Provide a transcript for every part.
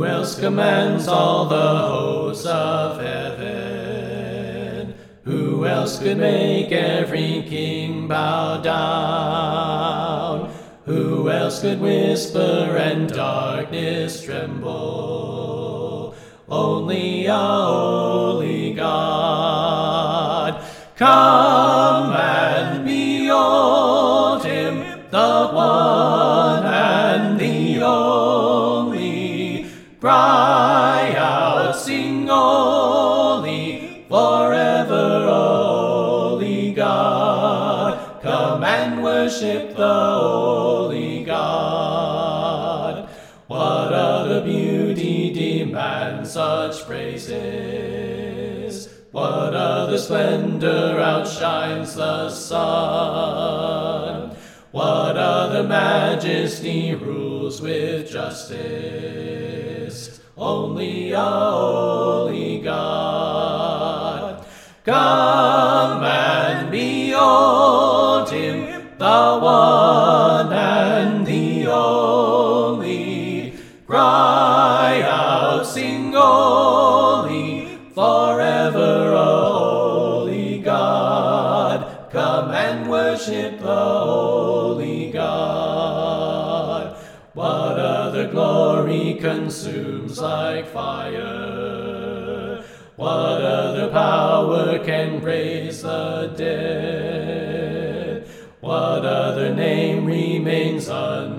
else commands all the hosts of heaven? Who else could make every king bow down? Who else could whisper and darkness tremble? Only our holy God. Come and behold him, the one and the only. Cry out, sing holy, forever holy God. Come and worship the holy God. What other beauty demands such praises? What other splendor outshines the sun? What other majesty rules with justice? Only our holy God. Come and behold him, the one and the only. Cry out, sing holy, forever holy God. Come and worship the holy God. What other glory consumes like fire? What other power can raise the dead? What other name remains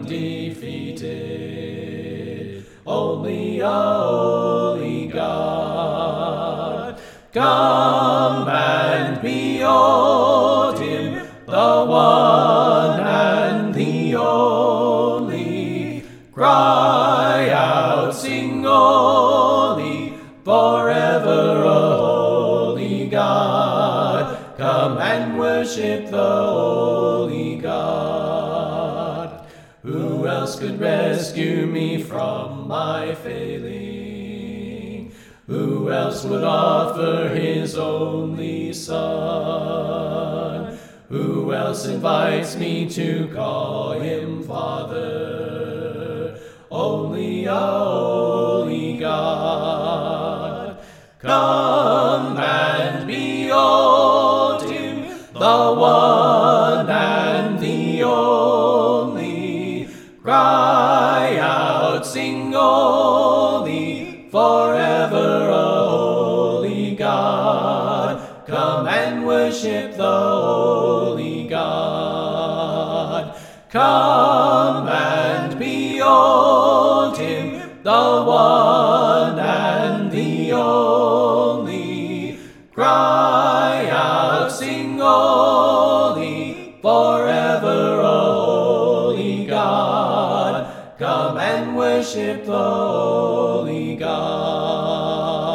undefeated? Only our holy God. Come and behold him, the one and the only. Cry out, sing holy, forever holy God. Come and worship the holy God. Who else could rescue me from my failing? Who else would offer his only Son? Who else invites me to call him Father? Only our holy God. Come and behold him, the one and the only. Cry out, sing holy, forever holy God. Come and worship the holy God. Come and behold him, the one and the only. Cry out, sing holy, forever holy God. Come and worship the holy God.